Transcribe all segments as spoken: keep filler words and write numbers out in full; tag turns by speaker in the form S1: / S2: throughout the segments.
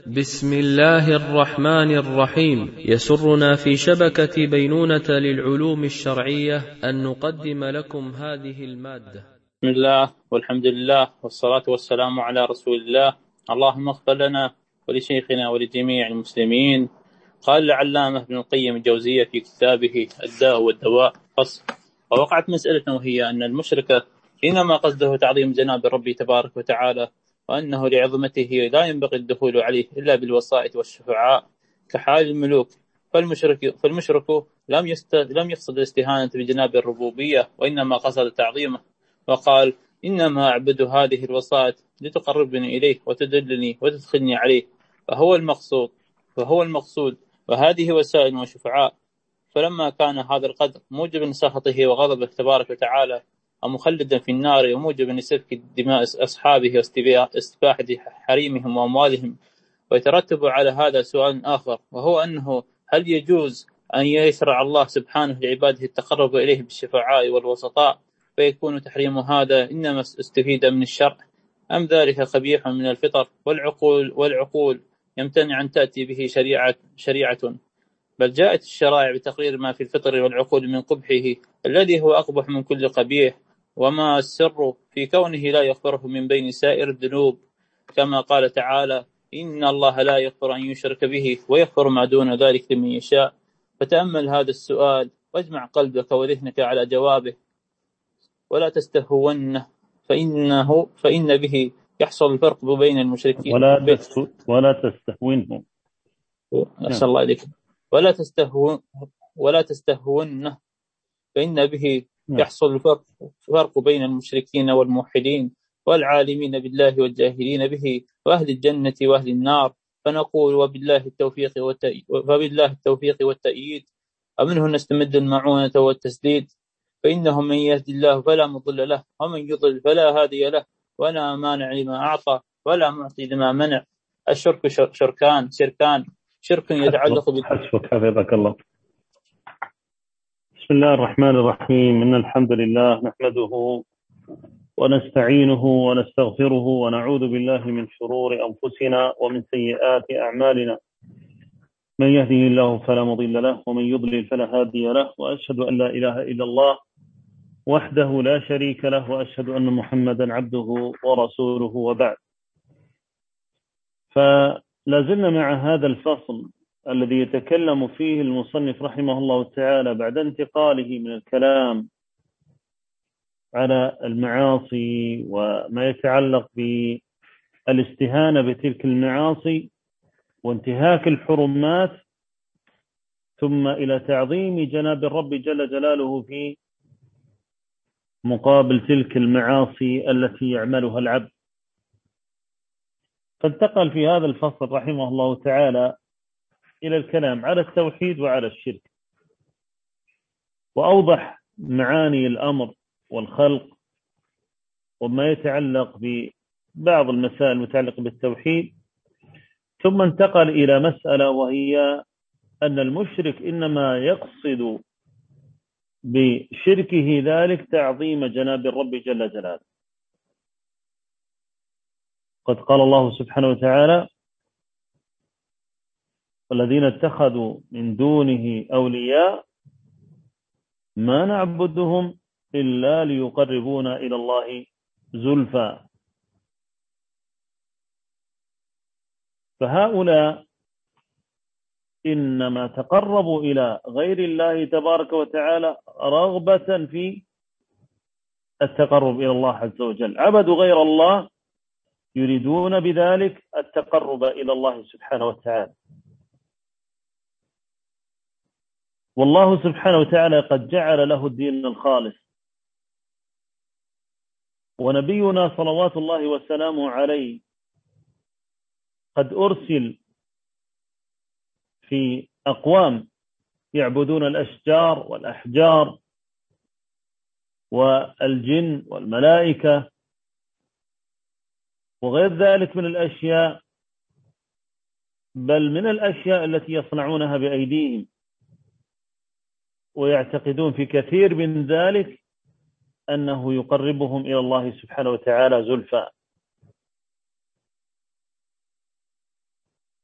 S1: بسم الله الرحمن الرحيم. يسرنا في شبكة بينونة للعلوم الشرعية أن نقدم لكم هذه المادة.
S2: بسم الله والحمد لله والصلاة والسلام على رسول الله. اللهم اغفر لنا ولشيخنا ولجميع المسلمين. قال العلامة ابن القيم الجوزية في كتابه الداء والدواء فصل: ووقعت مسألة وهي أن المشرك إنما قصده تعظيم جناب الرب تبارك وتعالى، وأنه لعظمته لا ينبغي الدخول عليه إلا بالوسائط والشفعاء كحال الملوك. فالمشرك, فالمشرك لم, يست... لم يقصد الاستهانة بجناب الربوبية، وإنما قصد تعظيمه، وقال: إنما أعبد هذه الوسائط لتقربني إليه وتدلني وتدخلني عليه، فهو المقصود فهو المقصود وهذه وسائل وشفعاء. فلما كان هذا القدر موجبا لسخطه وغضبه تبارك وتعالى، ومخلدا في النار، وموجبا لسفك دماء أصحابه واستباحة حريمهم وأموالهم، ويترتب على هذا سؤال آخر، وهو أنه هل يجوز أن يشرع الله سبحانه لعباده التقرب إليه بالشفعاء والوسطاء، فيكون تحريم هذا إنما استفيد من الشرع، أم ذلك قبيح من الفطر والعقول والعقول يمتنع أن تأتي به شريعة شريعة بل جاءت الشرائع بتقرير ما في الفطر والعقول من قبحه الذي هو أقبح من كل قبيح، وما السر في كونه لا يغفره من بين سائر الذنوب، كما قال تعالى: إن الله لا يغفر أن يشرك به ويغفر ما دون ذلك لمن يشاء. فتأمل هذا السؤال واجمع قلبك وذهنك على جوابه، ولا تستهونه، فإنه فإن به يحصل الفرق بين المشركين
S3: ولا ولا تستهونه
S2: أسأل الله عليك ولا تستهون ولا تستهونه فإن به يحصل الفرق فرق بين المشركين والموحدين والعالمين بالله والجاهلين به، وأهل الجنة وأهل النار. فنقول: وبالله التوفيق والتأييد فبالله التوفيق والتأييد ومنه نستمد المعونة والتسديد، فإنه من يهد الله فلا مضل له، ومن يضلل فلا هادي له، ولا مانع لما أعطى ولا معطي لما منع. الشرك شركان شركان شرك يتعلق
S3: بال حسبك حفظك الله. بسم الله الرحمن الرحيم. إن الحمد لله نحمده ونستعينه ونستغفره ونعوذ بالله من شرور أنفسنا ومن سيئات أعمالنا. من يهده الله فلا مضل له ومن يضلل فلا هادي له، وأشهد أن لا إله إلا الله وحده لا شريك له، وأشهد أن محمدا عبده ورسوله، وبعد. فلازلنا مع هذا الفصل الذي يتكلم فيه المصنف رحمه الله تعالى بعد انتقاله من الكلام على المعاصي وما يتعلق بالاستهانة بتلك المعاصي وانتهاك الحرمات، ثم إلى تعظيم جناب الرب جل جلاله في مقابل تلك المعاصي التي يعملها العبد. فانتقل في هذا الفصل رحمه الله تعالى إلى الكلام على التوحيد وعلى الشرك، وأوضح معاني الأمر والخلق وما يتعلق ببعض المسائل المتعلقة بالتوحيد، ثم انتقل إلى مسألة وهي أن المشرك إنما يقصد بشركه ذلك تعظيم جناب الرب جل جلاله. قد قال الله سبحانه وتعالى: والذين اتخذوا من دونه أولياء ما نعبدهم إلا ليقربونا إلى الله زلفى. فهؤلاء إنما تقربوا إلى غير الله تبارك وتعالى رغبة في التقرب إلى الله عز وجل، عبدوا غير الله يريدون بذلك التقرب إلى الله سبحانه وتعالى. والله سبحانه وتعالى قد جعل له الدين الخالص، ونبينا صلوات الله وسلامه عليه قد أرسل في أقوام يعبدون الأشجار والأحجار والجن والملائكة وغير ذلك من الأشياء، بل من الأشياء التي يصنعونها بأيديهم، ويعتقدون في كثير من ذلك أنه يقربهم إلى الله سبحانه وتعالى زلفى.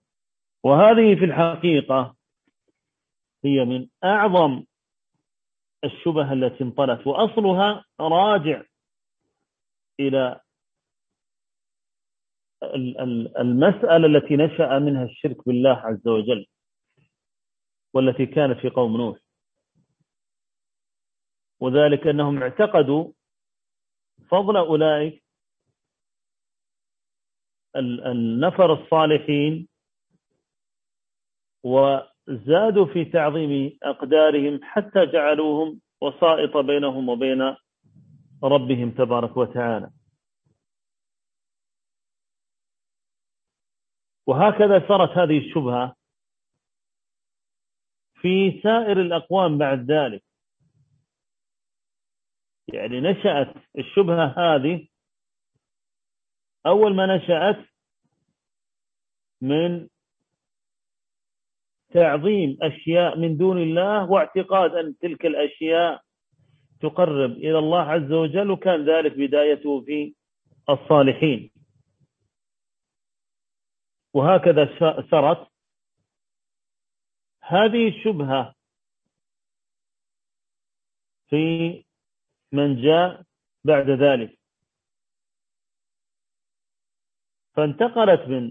S3: وهذه في الحقيقة هي من أعظم الشبه التي انطلت، وأصلها راجع إلى المسألة التي نشأ منها الشرك بالله عز وجل، والتي كانت في قوم نوح. وذلك أنهم اعتقدوا فضل أولئك النفر الصالحين، وزادوا في تعظيم أقدارهم حتى جعلوهم وسائط بينهم وبين ربهم تبارك وتعالى. وهكذا صارت هذه الشبهة في سائر الأقوام بعد ذلك. يعني نشأت الشبهة هذه أول ما نشأت من تعظيم أشياء من دون الله، واعتقاد أن تلك الأشياء تقرب إلى الله عز وجل، وكان ذلك بدايته في الصالحين. وهكذا سرت هذه الشبهة في من جاء بعد ذلك، فانتقلت من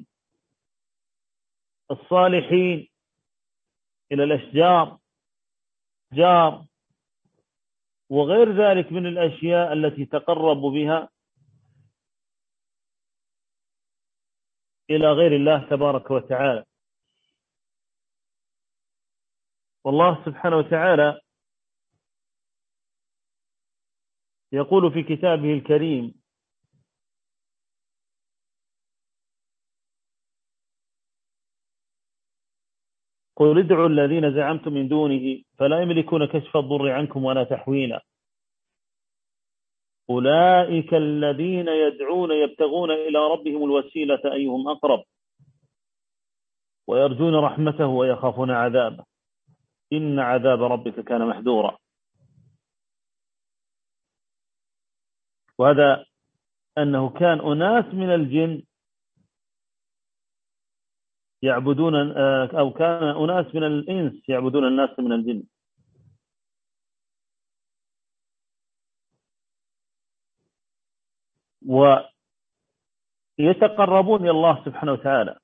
S3: الصالحين إلى الأشجار جار وغير ذلك من الأشياء التي تقرب بها إلى غير الله تبارك وتعالى. والله سبحانه وتعالى يقول في كتابه الكريم: قل ادعوا الذين زعمتم من دونه فلا يملكون كشف الضر عنكم ولا تحويلا، أولئك الذين يدعون يبتغون إلى ربهم الوسيلة أيهم أقرب ويرجون رحمته ويخافون عذابه إن عذاب ربك كان محذورا. وهذا أنه كان أناس من الجن يعبدون، أو كان أناس من الإنس يعبدون الناس من الجن. ويتقربون إلى الله سبحانه وتعالى.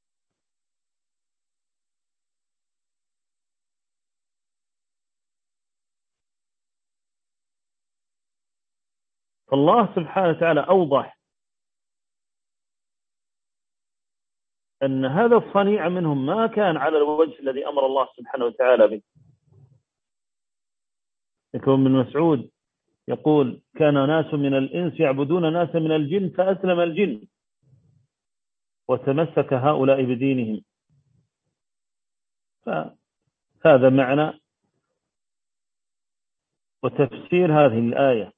S3: فالله سبحانه وتعالى أوضح أن هذا الصنيع منهم ما كان على الوجه الذي أمر الله سبحانه وتعالى به. يكون من مسعود يقول: كان ناس من الإنس يعبدون ناس من الجن فأسلم الجن وتمسك هؤلاء بدينهم. فهذا معنى وتفسير هذه الآية.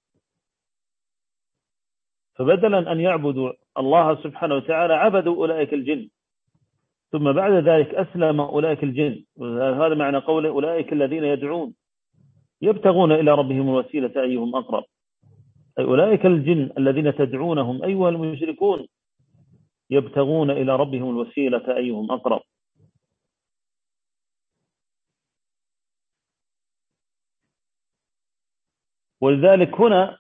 S3: فبدلا أن يعبدوا الله سبحانه وتعالى عبدوا أولئك الجن، ثم بعد ذلك أسلم أولئك الجن. هذا معنى قول أولئك الذين يدعون يبتغون إلى ربهم الوسيلة أيهم أقرب، أي أولئك الجن الذين تدعونهم أيها المشركون يبتغون إلى ربهم الوسيلة أيهم أقرب. ولذلك هنا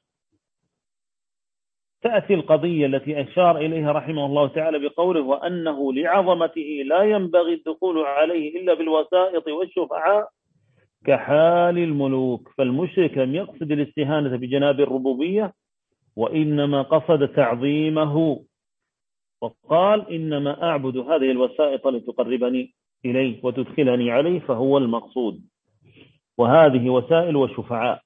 S3: تأتي القضية التي أشار إليها رحمه الله تعالى بقوله: وأنه لعظمته لا ينبغي الدخول عليه إلا بالوسائط والشفعاء كحال الملوك. فالمشرك لم يقصد الاستهانة بجناب الربوبية، وإنما قصد تعظيمه، وقال: إنما أعبد هذه الوسائط لتقربني إليه وتدخلني عليه، فهو المقصود. وهذه وسائل وشفعاء.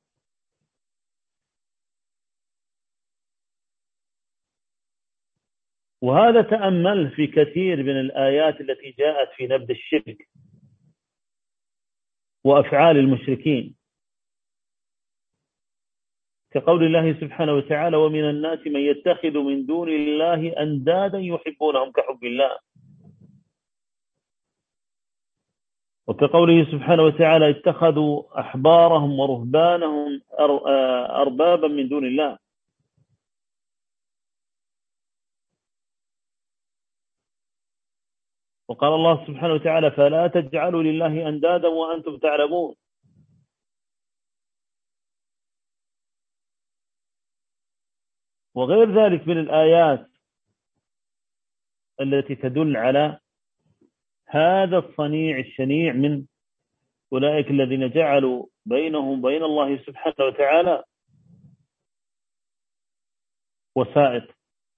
S3: وهذا تأمل في كثير من الآيات التي جاءت في نبذ الشرك وأفعال المشركين، كقول الله سبحانه وتعالى: ومن الناس من يتخذ من دون الله أندادا يحبونهم كحب الله. وكقوله سبحانه وتعالى: اتخذوا أحبارهم ورهبانهم أربابا من دون الله. وقال الله سبحانه وتعالى فلا تجعلوا لله أندادا وأنتم تعلمون. وغير ذلك من الآيات التي تدل على هذا الصنيع الشنيع من أولئك الذين جعلوا بينهم بين الله سبحانه وتعالى وسائط.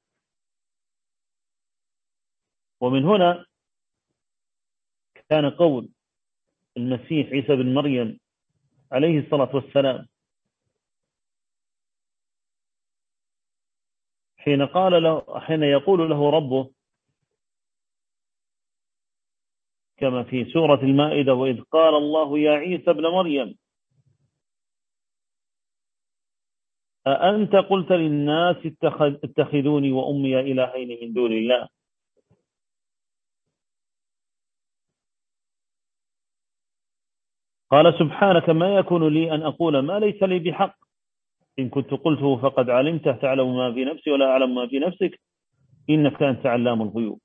S3: ومن هنا كان قول المسيح عيسى بن مريم عليه الصلاة والسلام حين قال له حين يقول له ربه كما في سورة المائدة وإذ قال الله يا عيسى ابن مريم أأنت قلت للناس اتخذوني وأمي إلهين من دون الله. قال سبحانك ما يكون لي أن أقول ما ليس لي بحق إن كنت قلته فقد علمته تعلم ما في نفسي ولا أعلم ما في نفسك إنك أنت علام الغيوب.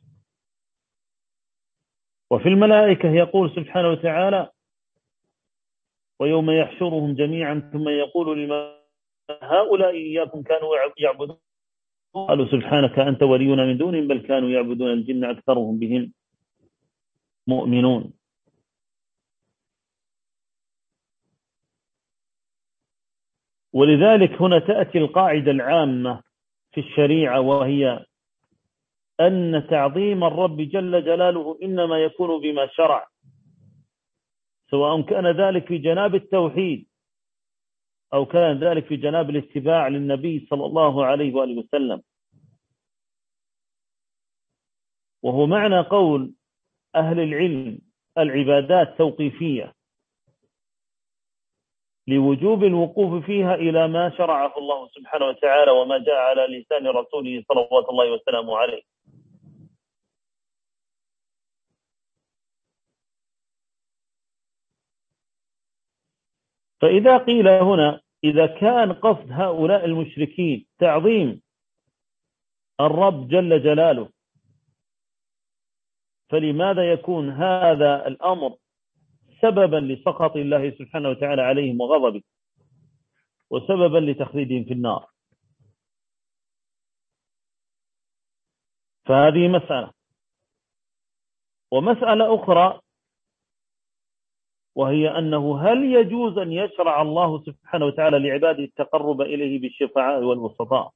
S3: وفي الملائكة يقول سبحانه وتعالى ويوم يحشرهم جميعا ثم يقول لمن هؤلاء إياكم كانوا يعبدون قالوا سبحانك أنت ولينا من دونهم بل كانوا يعبدون الجن أكثرهم بهم مؤمنون. ولذلك هنا تأتي القاعدة العامة في الشريعة وهي أن تعظيم الرب جل جلاله إنما يكون بما شرع، سواء كان ذلك في جناب التوحيد أو كان ذلك في جناب الاتباع للنبي صلى الله عليه وآله وسلم. وهو معنى قول أهل العلم العبادات توقيفية لوجوب الوقوف فيها إلى ما شرعه الله سبحانه وتعالى وما جاء على لسان رسوله صلوات الله وسلامه عليه. فإذا قيل هنا إذا كان قصد هؤلاء المشركين تعظيم الرب جل جلاله فلماذا يكون هذا الأمر سببا لسخط الله سبحانه وتعالى عليهم وغضبه وسببا لتخليدهم في النار؟ فهذه مسألة. ومسألة أخرى وهي أنه هل يجوز أن يشرع الله سبحانه وتعالى لعباده التقرب إليه بالشفعاء والوسطاء؟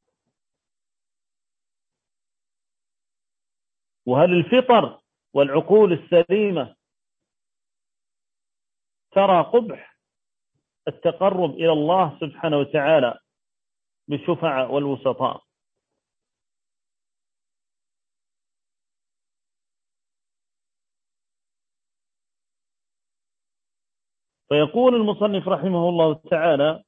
S3: وهل الفطر والعقول السليمة ترى قبح التقرب إلى الله سبحانه وتعالى بالشفعاء والوسطاء؟ فيقول المصنف رحمه الله تعالى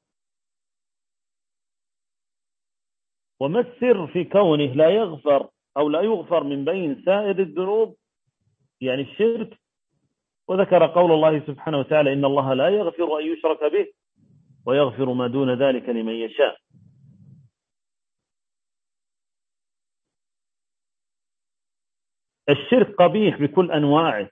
S3: وما السر في كونه لا يغفر أو لا يغفر من بين سائر الذنوب يعني الشرك؟ وذكر قول الله سبحانه وتعالى إن الله لا يغفر أن يشرك به ويغفر ما دون ذلك لمن يشاء. الشرك قبيح بكل أنواعه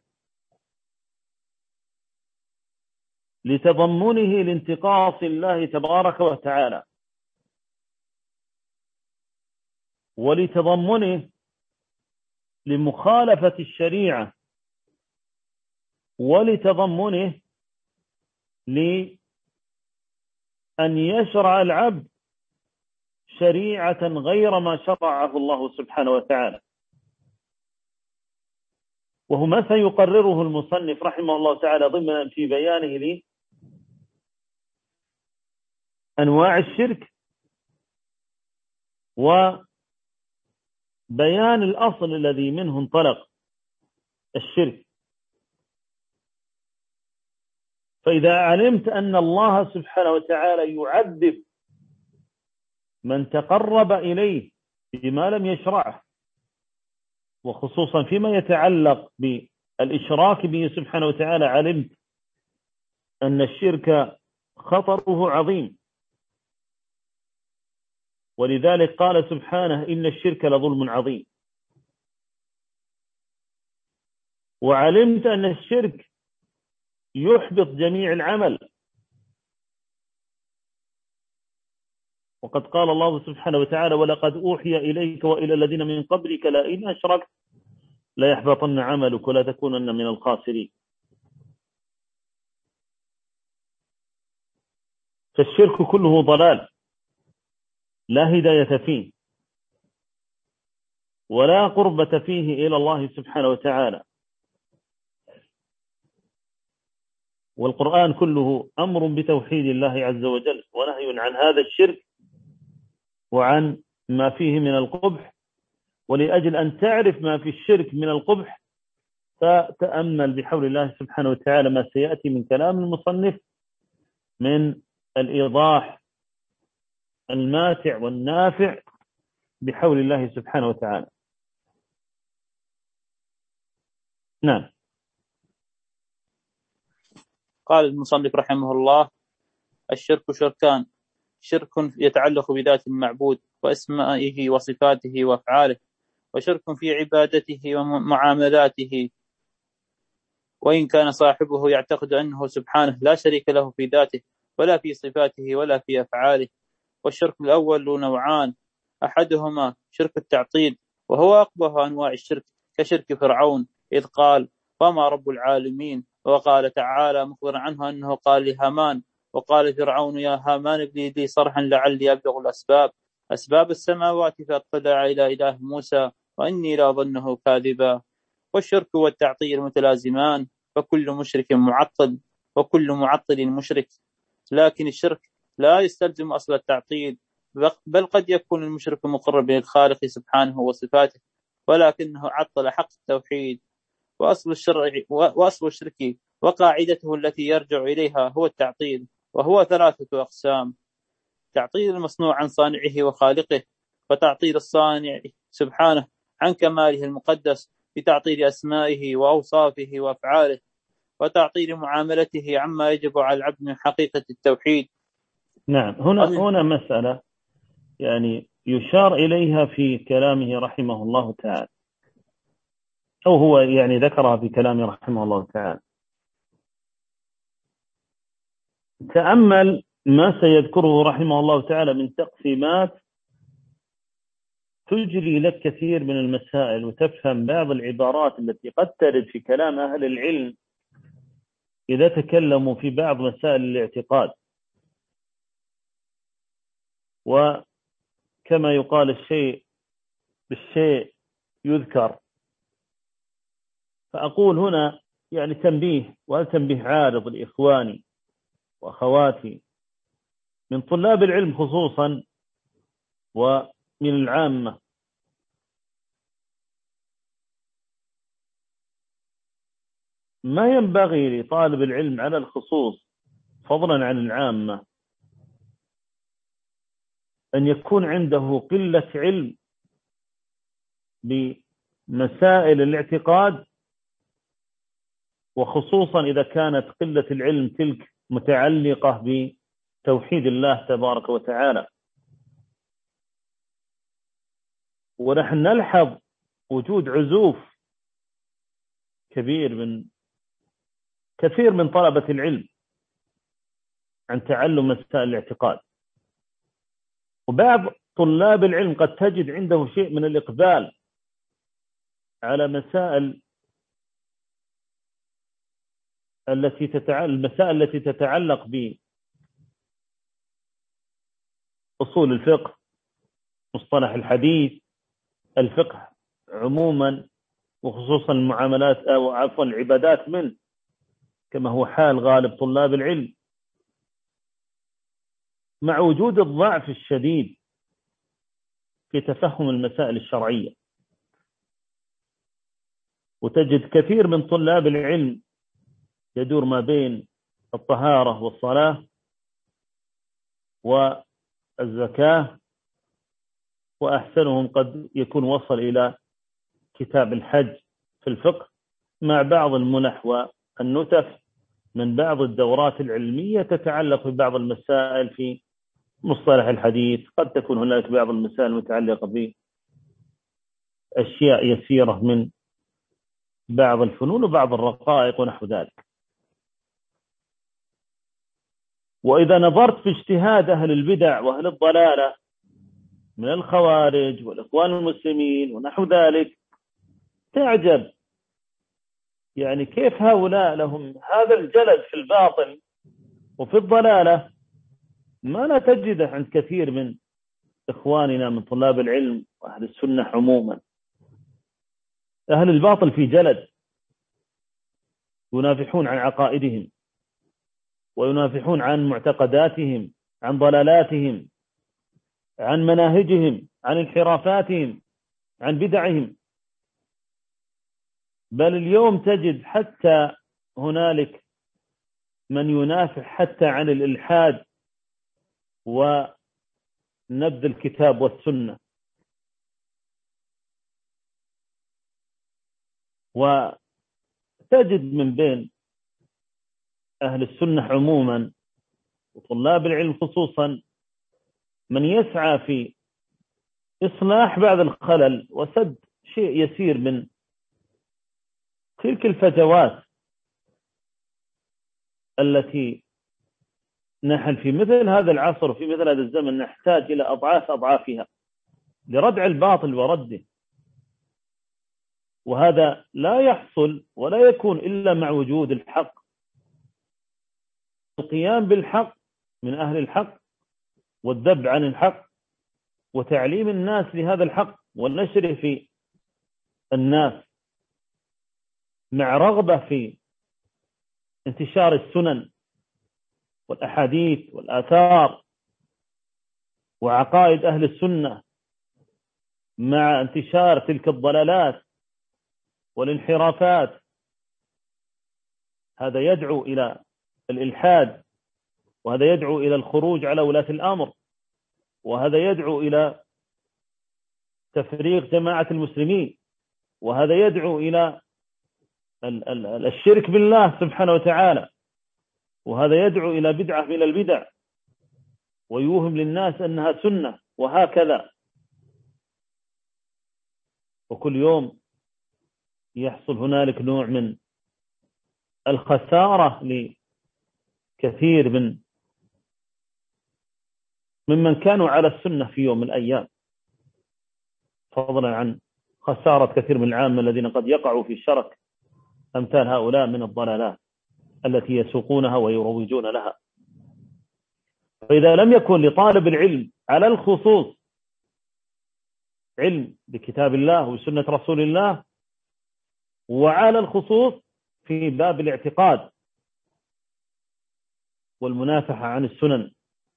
S3: لتضمنه لانتقاص الله تبارك وتعالى ولتضمنه لمخالفة الشريعة ولتضمنه لأن يشرع العبد شريعة غير ما شرعه الله سبحانه وتعالى. وهو ما سيقرره المصنف رحمه الله تعالى ضمن في بيانه لأنواع الشرك وبيان الأصل الذي منه انطلق الشرك. فإذا علمت أن الله سبحانه وتعالى يعذب من تقرب إليه بما لم يشرعه وخصوصا فيما يتعلق بالإشراك به سبحانه وتعالى، علمت أن الشرك خطره عظيم. ولذلك قال سبحانه إن الشرك لظلم عظيم. وعلمت أن الشرك يحبط جميع العمل. وقد قال الله سبحانه وتعالى: ولقد أوحي إليك وإلى الذين من قبلك لئن أشركت ليحبطن عملك ولا تكونن من الخاسرين. فالشرك كله ضلال لا هداية فيه ولا قربة فيه إلى الله سبحانه وتعالى. والقرآن كله أمر بتوحيد الله عز وجل ونهي عن هذا الشرك وعن ما فيه من القبح. ولأجل أن تعرف ما في الشرك من القبح فتأمل بحول الله سبحانه وتعالى ما سيأتي من كلام المصنف من الإيضاح الماتع والنافع بحول الله سبحانه وتعالى. نعم.
S2: قال المصنف رحمه الله: الشرك شركان: شرك يتعلق بذات المعبود وأسمائه وصفاته وأفعاله، وشرك في عبادته ومعاملاته، وإن كان صاحبه يعتقد أنه سبحانه لا شريك له في ذاته ولا في صفاته ولا في أفعاله. والشرك الأول نوعان: أحدهما شرك التعطيل، وهو أقبح أنواع الشرك، كشرك فرعون إذ قال: وما رب العالمين. وقال تعالى مخبرا عنه أنه قال لهامان: وقال فرعون يا هامان ابني لي صرحا لعلي أبلغ الأسباب أسباب السماوات فاطلع إلى إله موسى وإني لأظنه كاذبا. والشرك والتعطيل متلازمان، فكل مشرك معطل وكل معطل مشرك، لكن الشرك لا يستلزم أصل التعطيل، بل قد يكون المشرك مقربا للخالق سبحانه وصفاته ولكنه عطل حق التوحيد. وأصل الشرع وأصل الشرك وقاعدته التي يرجع إليها هو التعطيل، وهو ثلاثة أقسام: تعطيل المصنوع عن صانعه وخالقه، وتعطيل الصانع سبحانه عن كماله المقدس بتعطيل أسمائه وأوصافه وأفعاله، وتعطيل معاملته عما يجب على العبد من حقيقة التوحيد.
S3: نعم. هنا هنا مسألة يعني يشار إليها في كلامه رحمه الله تعالى، أو هو يعني ذكرها في كلامه رحمه الله تعالى. تأمل ما سيذكره رحمه الله تعالى من تقسيمات تجري لك كثير من المسائل، وتفهم بعض العبارات التي قد ترد في كلام أهل العلم إذا تكلموا في بعض مسائل الاعتقاد. وكما يقال الشيء بالشيء يذكر. فأقول هنا يعني تنبيه، وهذا تنبيه عارض لإخواني وأخواتي من طلاب العلم خصوصا ومن العامة. ما ينبغي لطالب العلم على الخصوص فضلا عن العامة أن يكون عنده قلة علم بمسائل الاعتقاد، وخصوصا إذا كانت قلة العلم تلك متعلقة بتوحيد الله تبارك وتعالى. ونحن نلحظ وجود عزوف كبير من كثير من طلبة العلم عن تعلم مسائل الاعتقاد، وبعض طلاب العلم قد تجد عنده شيء من الإقبال على مسائل التي تتعلق المسائل التي تتعلق بأصول الفقه، مصطلح الحديث، الفقه عموما، وخصوصا المعاملات أو عفوا العبادات منه، كما هو حال غالب طلاب العلم، مع وجود الضعف الشديد في تفهم المسائل الشرعية. وتجد كثير من طلاب العلم يدور ما بين الطهارة والصلاة والزكاة، وأحسنهم قد يكون وصل إلى كتاب الحج في الفقه، مع بعض المنح والنتف من بعض الدورات العلمية تتعلق ببعض المسائل في مصطلح الحديث. قد تكون هناك بعض المسائل المتعلقة بأشياء يسيرة من بعض الفنون وبعض الرقائق ونحو ذلك. وإذا نظرت في اجتهاد أهل البدع وأهل الضلالة من الخوارج والإخوان المسلمين ونحو ذلك تعجب، يعني كيف هؤلاء لهم هذا الجلد في الباطل وفي الضلالة ما لا تجده عند كثير من إخواننا من طلاب العلم وأهل السنة عموما. أهل الباطل في جلد، ينافحون عن عقائدهم وينافحون عن معتقداتهم، عن ضلالاتهم، عن مناهجهم، عن انحرافاتهم، عن بدعهم. بل اليوم تجد حتى هنالك من ينافح حتى عن الإلحاد ونبذ الكتاب والسنة. وتجد من بين أهل السنة عموما وطلاب العلم خصوصا من يسعى في إصلاح بعض الخلل وسد شيء يسير من تلك الفجوات التي نحن في مثل هذا العصر وفي مثل هذا الزمن نحتاج إلى أضعاف أضعافها لردع الباطل ورده. وهذا لا يحصل ولا يكون إلا مع وجود الحق، القيام بالحق من أهل الحق والذب عن الحق وتعليم الناس لهذا الحق والنشر في الناس، مع رغبة في انتشار السنن والأحاديث والآثار وعقائد أهل السنة، مع انتشار تلك الضلالات والانحرافات. هذا يدعو إلى الإلحاد، وهذا يدعو إلى الخروج على ولاة الأمر، وهذا يدعو إلى تفريق جماعة المسلمين، وهذا يدعو إلى الشرك بالله سبحانه وتعالى، وهذا يدعو إلى بدعة من البدع ويوهم للناس أنها سنة، وهكذا. وكل يوم يحصل هنالك نوع من الخسارة لكثير من ممن كانوا على السنة في يوم من الأيام، فضلا عن خسارة كثير من العامة الذين قد يقعوا في شرك أمثال هؤلاء من الضلالات التي يسوقونها ويروجون لها. فإذا لم يكن لطالب العلم على الخصوص علم بكتاب الله وسنة رسول الله، وعلى الخصوص في باب الاعتقاد والمنافحة عن السنن،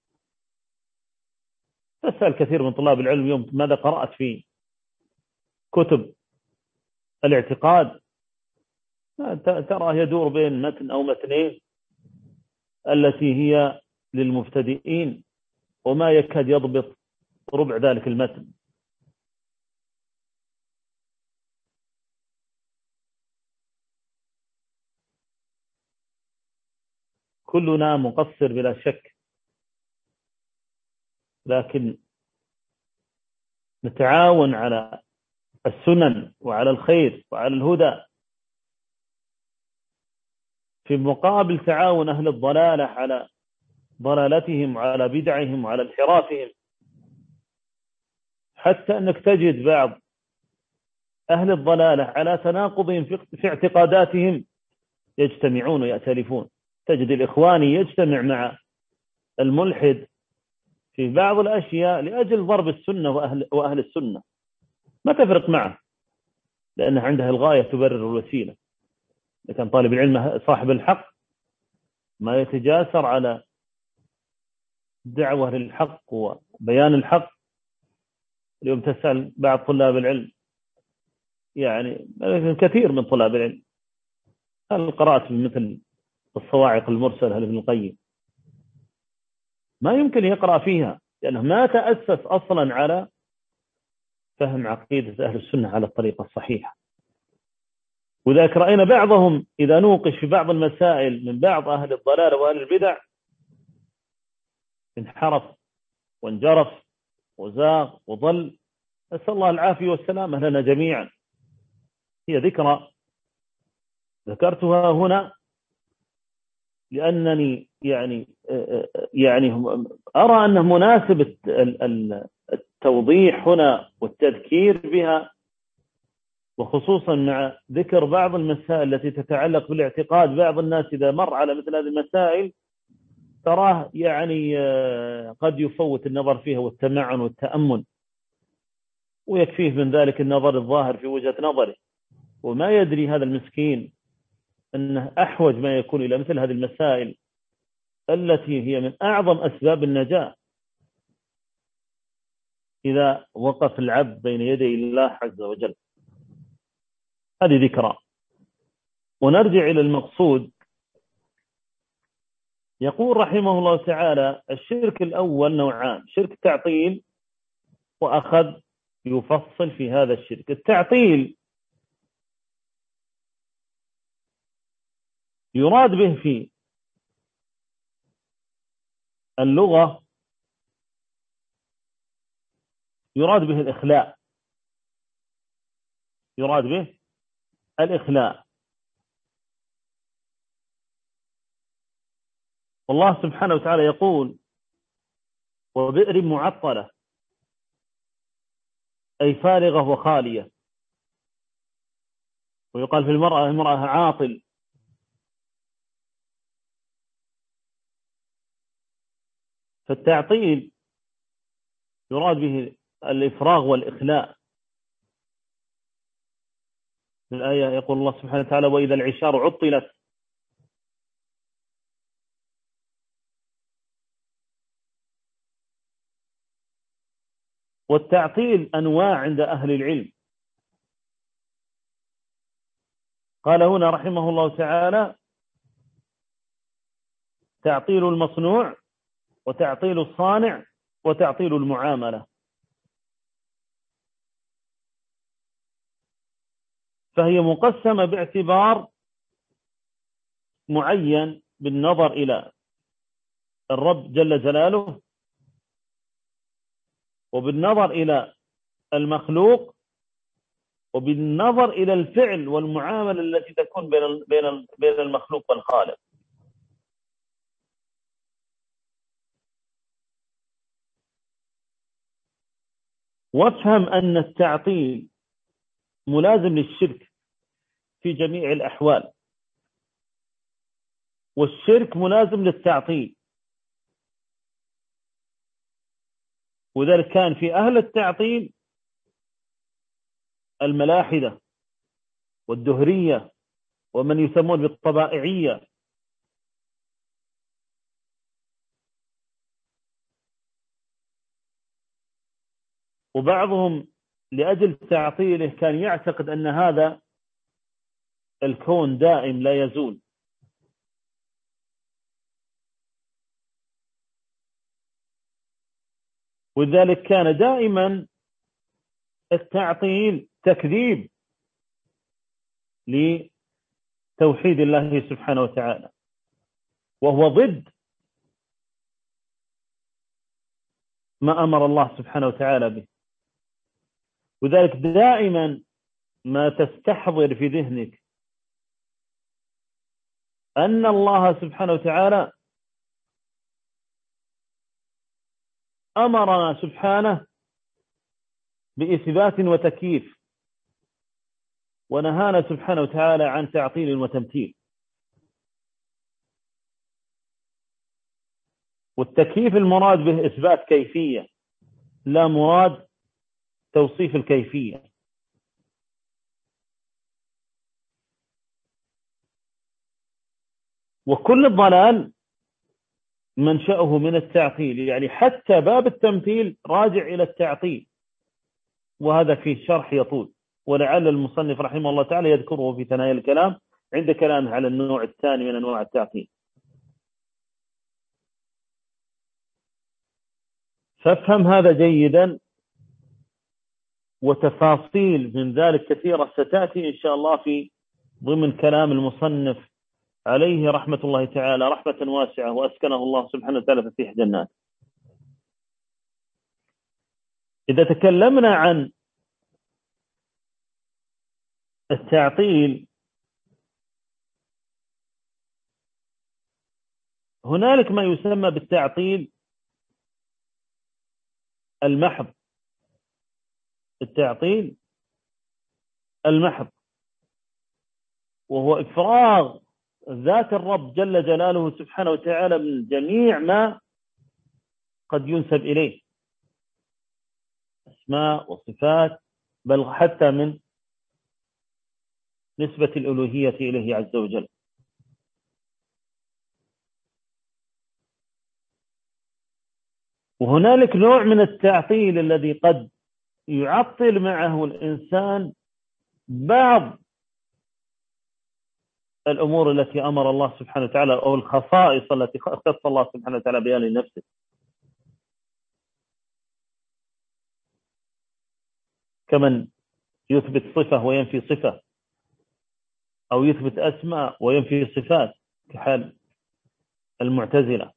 S3: أسأل كثير من طلاب العلم اليوم ماذا قرأت في كتب الاعتقاد، ترى يدور بين متن أو متنين التي هي للمبتدئين، وما يكاد يضبط ربع ذلك المتن. كلنا مقصر بلا شك، لكن نتعاون على السنن وعلى الخير وعلى الهدى في مقابل تعاون أهل الضلالة على ضلالتهم وعلى بدعهم وعلى انحرافهم. حتى أنك تجد بعض أهل الضلالة على تناقضهم في اعتقاداتهم يجتمعون ويأتلفون. تجد الإخواني يجتمع مع الملحد في بعض الأشياء لأجل ضرب السنة وأهل, وأهل السنة، ما تفرق معه لأنه عنده الغاية تبرر الوسيلة. لكن طالب العلم صاحب الحق ما يتجاسر على دعوة للحق وبيان الحق. اليوم تسأل بعض طلاب العلم، يعني كثير من طلاب العلم، هل قرأت مثل الصواعق المرسلة لابن القيم؟ ما يمكن يقرأ فيها لأنه ما تأسس أصلا على فهم عقيدة أهل السنة على الطريقة الصحيحة. وذلك رأينا بعضهم إذا نوقش في بعض المسائل من بعض أهل الضلال وأهل البدع انحرف وانجرف وزاغ وضل. نسأل الله العافية والسلامة لنا جميعا. هي ذكرى ذكرتها هنا لأنني يعني يعني أرى أنه مناسب التوضيح هنا والتذكير بها، وخصوصا مع ذكر بعض المسائل التي تتعلق بالاعتقاد. بعض الناس إذا مر على مثل هذه المسائل تراه يعني قد يفوت النظر فيها والتمعن والتأمل، ويكفيه من ذلك النظر الظاهر في وجهة نظره، وما يدري هذا المسكين أنه أحوج ما يكون إلى مثل هذه المسائل التي هي من أعظم أسباب النجاة إذا وقف العبد بين يدي الله عز وجل. هذه ذكرى. ونرجع إلى المقصود. يقول رحمه الله تعالى: الشرك الأول نوعان: شرك تعطيل، وأخذ يفصل في هذا الشرك. التعطيل يراد به في اللغة يراد به الإخلاء، يراد به الإخلاء. والله سبحانه وتعالى يقول: وبئر معطلة، أي فارغة وخالية. ويقال في المرأة المرأة عاطل. فالتعطيل يراد به الإفراغ والإخلاء. في الآية يقول الله سبحانه وتعالى: وإذا العشار عطلت. والتعطيل أنواع عند أهل العلم. قال هنا رحمه الله تعالى: تعطيل المصنوع، وتعطيل الصانع، وتعطيل المعاملة. فهي مقسمة باعتبار معين بالنظر إلى الرب جل جلاله، وبالنظر إلى المخلوق، وبالنظر إلى الفعل والمعاملة التي تكون بين بين بين المخلوق والخالق. وافهم أن التعطيل ملازم للشرك في جميع الأحوال، والشرك ملازم للتعطيل. وذلك كان في أهل التعطيل الملاحدة والدهرية ومن يسمون بالطبائعية. وبعضهم لأجل تعطيله كان يعتقد أن هذا الكون دائم لا يزول. وذلك كان دائما التعطيل تكذيب لتوحيد الله سبحانه وتعالى، وهو ضد ما أمر الله سبحانه وتعالى به. وذلك دائما ما تستحضر في ذهنك أن الله سبحانه وتعالى أمرنا سبحانه بإثبات وتكييف، ونهانا سبحانه وتعالى عن تعطيل وتمثيل. والتكييف المراد به إثبات كيفية، لا مراد توصيف الكيفية. وكل الضلال منشأه من التعطيل، يعني حتى باب التمثيل راجع إلى التعطيل، وهذا في شرح يطول، ولعل المصنف رحمه الله تعالى يذكره في ثنايا الكلام عند كلامه على النوع الثاني من أنواع التعطيل. فافهم هذا جيدا، وتفاصيل من ذلك كثيرة ستأتي إن شاء الله في ضمن كلام المصنف عليه رحمة الله تعالى رحمة واسعة، وأسكنه الله سبحانه وتعالى في فسيح جنات. إذا تكلمنا عن التعطيل هنالك ما يسمى بالتعطيل المحض، التعطيل المحض، وهو إفراغ ذات الرب جل جلاله سبحانه وتعالى من جميع ما قد ينسب إليه، أسماء وصفات، بل حتى من نسبة الألوهية إليه عز وجل. وهنالك نوع من التعطيل الذي قد يعطل معه الإنسان بعض الأمور التي أمر الله سبحانه وتعالى أو الخصائص التي اختص الله سبحانه وتعالى بها لنفسه، كمن يثبت صفة وينفي صفة، أو يثبت أسماء وينفي صفات كحال المعتزلة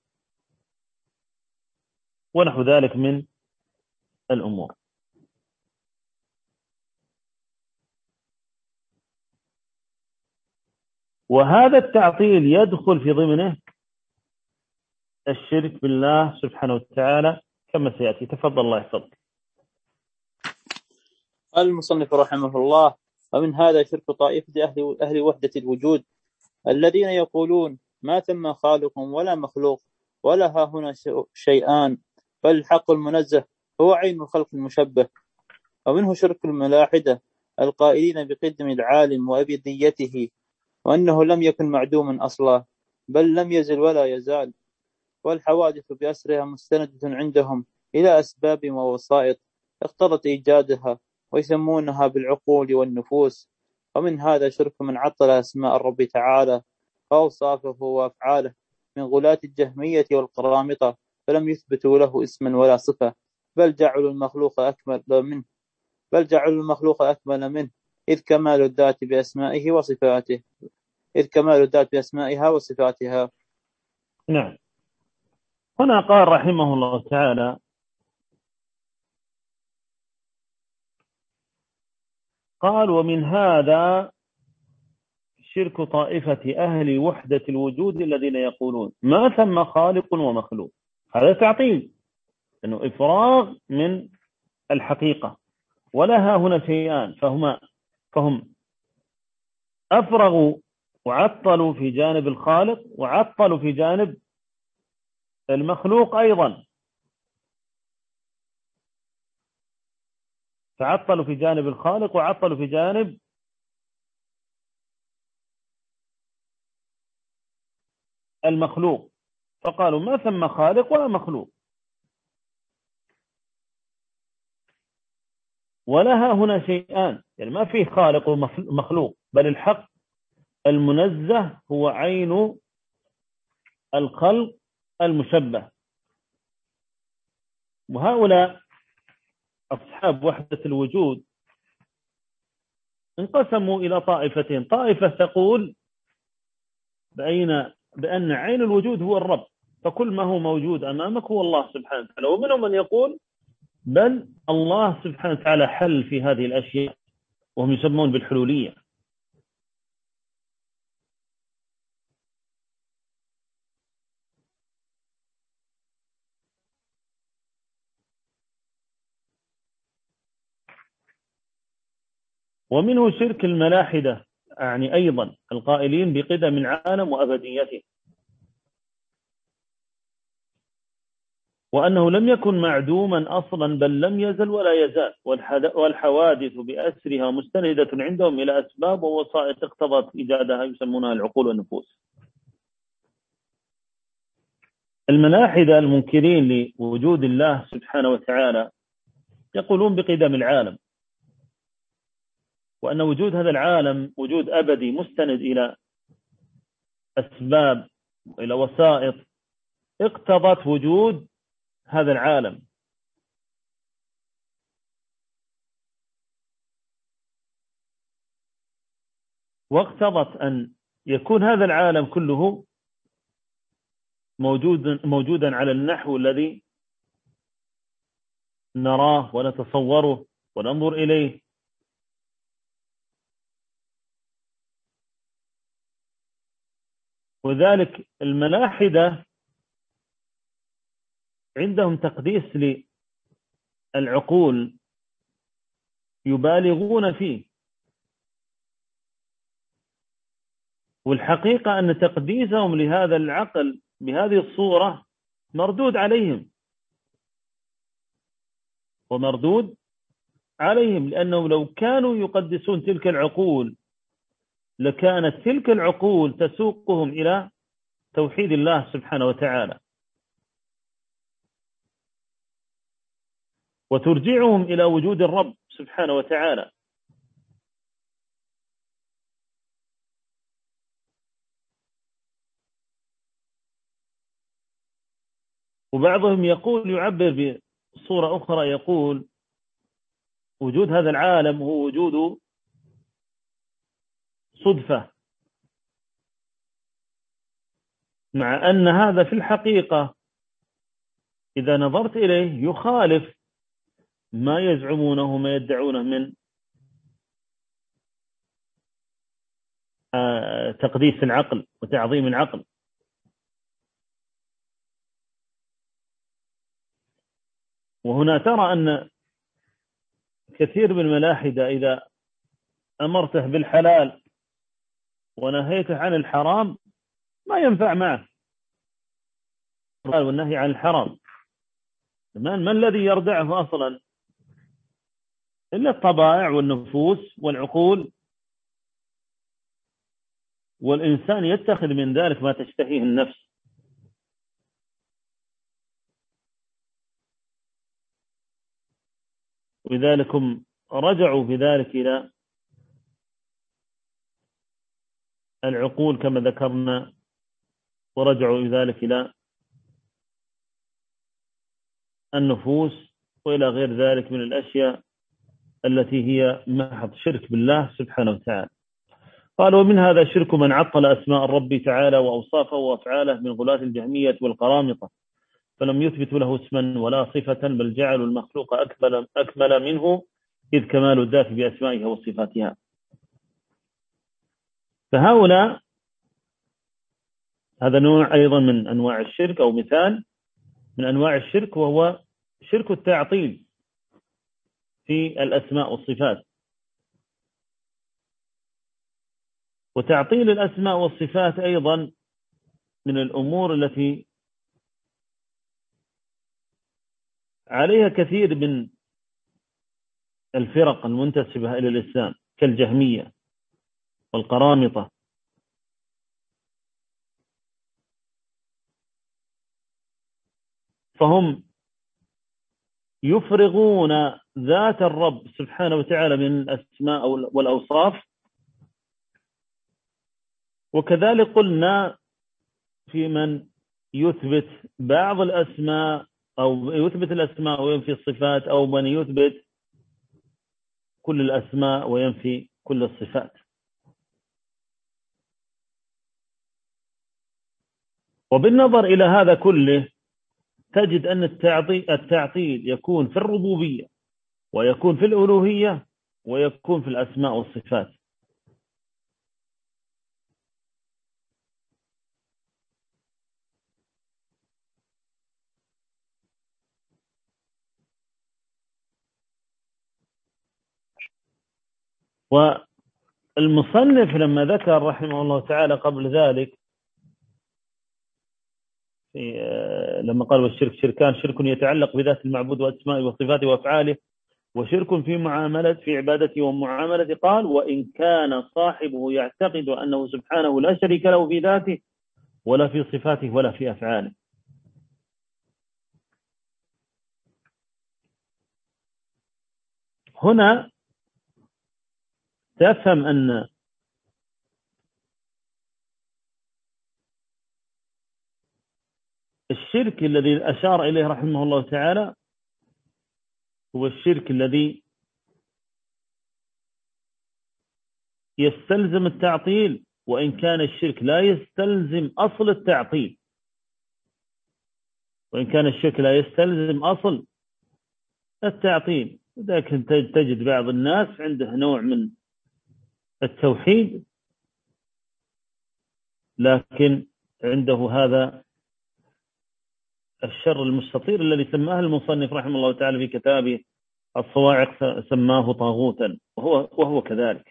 S3: ونحو ذلك من الأمور. وهذا التعطيل يدخل في ضمنه الشرك بالله سبحانه وتعالى كما سيأتي. تفضل الله يحفظك.
S2: قال المصنف رحمه الله: ومن هذا شرك طائفة أهل, أهل وحدة الوجود الذين يقولون ما ثم خالق ولا مخلوق ولا ها هنا شيئان، بل الحق المنزه هو عين الخلق المشبه. ومنه شرك الملاحدة القائلين بقدم العالم وأبديته، وأنه لم يكن معدوما أصلا، بل لم يزل ولا يزال، والحوادث بأسرها مستندة عندهم إلى أسباب ووسائط اقتضت إيجادها، ويسمونها بالعقول والنفوس. ومن هذا شرك من عطل أسماء الرب تعالى وأوصافه وأفعاله من غلاة الجهمية والقرامطة، فلم يثبتوا له اسما ولا صفة، بل جعلوا المخلوق أكمل منه بل جعلوا المخلوق أكمل منه إذ كمال الذات بأسمائه وصفاته إذ كمال الذات بأسمائها وصفاتها.
S3: نعم. هنا قال رحمه الله تعالى: قال ومن هذا شرك طائفة أهل وحدة الوجود الذين يقولون ما ثم خالق ومخلوق. هذا تعطيل، أنه إفراغ من الحقيقة، ولا ها هنا شيئان، فهما فهم أفرغوا وعطلوا في جانب الخالق وعطلوا في جانب المخلوق أيضا، فعطلوا في جانب الخالق وعطلوا في جانب المخلوق، فقالوا ما ثم خالق ولا مخلوق ولا ها هنا شيئان، يعني ما فيه خالق ومخلوق، بل الحق المنزه هو عين الخلق المشبه. وهؤلاء أصحاب وحدة الوجود انقسموا إلى طائفتين: طائفة تقول بأين بأن عين الوجود هو الرب، فكل ما هو موجود أمامك هو الله سبحانه وتعالى. ومنهم من يقول بل الله سبحانه وتعالى حل في هذه الأشياء، وهم يسمون بالحلولية. ومنه شرك الملاحدة، يعني أيضا القائلين بقدم العالم وأبديته، وأنه لم يكن معدوما أصلا، بل لم يزل ولا يزال، والحوادث بأسرها مستندة عندهم إلى أسباب ووسائط اقتضت إيجادها، يسمونها العقول والنفوس. الملاحدة المنكرين لوجود الله سبحانه وتعالى يقولون بقدم العالم، وأن وجود هذا العالم وجود أبدي مستند إلى أسباب وإلى وسائط اقتضت وجود هذا العالم، واقتضت أن يكون هذا العالم كله موجود موجودا على النحو الذي نراه ونتصوره وننظر إليه. وذلك الملاحدة عندهم تقديس للعقول يبالغون فيه، والحقيقة أن تقديسهم لهذا العقل بهذه الصورة مردود عليهم ومردود عليهم، لأنهم لو كانوا يقدسون تلك العقول لكانت تلك العقول تسوقهم إلى توحيد الله سبحانه وتعالى، وترجعهم إلى وجود الرب سبحانه وتعالى. وبعضهم يقول يعبر بصورة أخرى، يقول وجود هذا العالم هو وجود صدفة، مع أن هذا في الحقيقة إذا نظرت إليه يخالف ما يزعمونه وما يدعونه من تقديس العقل وتعظيم العقل. وهنا ترى أن كثير من الملاحدة إذا أمرته بالحلال ونهيته عن الحرام ما ينفع معه، والنهي عن الحرام ما الذي يردعه أصلا إلا الطبائع والنفوس والعقول، والإنسان يتخذ من ذلك ما تشتهيه النفس. ولذلك هم رجعوا بذلك إلى العقول كما ذكرنا، ورجعوا بذلك إلى النفوس وإلى غير ذلك من الأشياء التي هي محض شرك بالله سبحانه وتعالى. قال ومن هذا شرك من عطل أسماء الرب تعالى وأوصافه وأفعاله من غلاة الجهمية والقرامطة، فلم يثبتوا له اسما ولا صفة، بل جعلوا المخلوق أكمل, أكمل منه، إذ كمال الذات بأسمائها وصفاتها. فهؤلاء هذا نوع أيضا من أنواع الشرك، أو مثال من أنواع الشرك، وهو شرك التعطيل في الأسماء والصفات. وتعطيل الأسماء والصفات أيضا من الأمور التي عليها كثير من الفرق المنتسبة إلى الإسلام كالجهمية والقرامطة. فهم يفرغون ذات الرب سبحانه وتعالى من الأسماء والأوصاف. وكذلك قلنا في من يثبت بعض الأسماء أو يثبت الأسماء وينفي الصفات، أو من يثبت كل الأسماء وينفي كل الصفات. وبالنظر إلى هذا كله تجد أن التعطيل يكون في الربوبية، ويكون في الألوهية، ويكون في الأسماء والصفات. والمصنف لما ذكر رحمه الله تعالى قبل ذلك لما قال والشرك شركان، شرك يتعلق بذات المعبود وأسمائه وصفاته وأفعاله، وشرك في معاملة في عبادته ومعاملته. قال وإن كان صاحبه يعتقد أنه سبحانه لا شريك له في ذاته ولا في صفاته ولا في أفعاله. هنا تفهم أن الشرك الذي أشار إليه رحمه الله تعالى هو الشرك الذي يستلزم التعطيل، وإن كان الشرك لا يستلزم أصل التعطيل، وإن كان الشرك لا يستلزم أصل التعطيل. لكن تجد بعض الناس عنده نوع من التوحيد لكن عنده هذا الشر المستطير الذي سماه المصنف رحمه الله تعالى في كتابه الصواعق سماه طاغوتا، وهو وهو كذلك.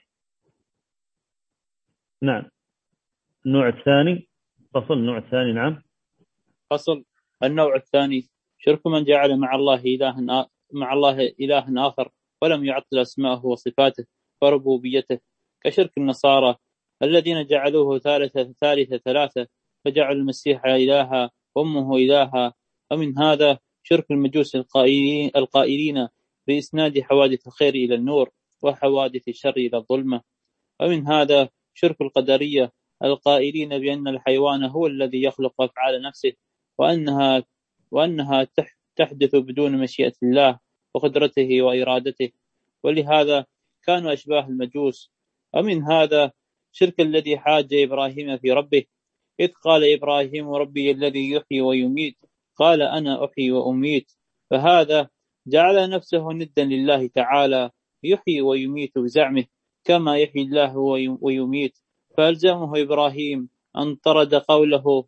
S3: نعم. النوع الثاني، فصل النوع الثاني. نعم.
S2: فصل. النوع الثاني شرك من جعل مع الله إلها مع الله إلها آخر ولم يعطل أسماءه وصفاته وربوبيته، كشرك النصارى الذين جعلوه ثالثة ثالث ثلاثة، فجعلوا المسيح إلها وأمه إلها. ومن هذا شرك المجوس القائلين, القائلين بإسناد حوادث الخير إلى النور وحوادث الشر إلى الظلمة. ومن هذا شرك القدرية القائلين بأن الحيوان هو الذي يخلق أفعال نفسه، وأنها وأنها تحدث بدون مشيئة الله وقدرته وإرادته، ولهذا كانوا أشباه المجوس. ومن هذا شرك الذي حاج إبراهيم في ربه، إذ قال إبراهيم ربي الذي يحيي ويميت، قال أنا أحيي وأميت، فهذا جعل نفسه ندا لله تعالى يحيي ويميت بزعمه كما يحيي الله ويميت، فألزمه إبراهيم أن طرد قوله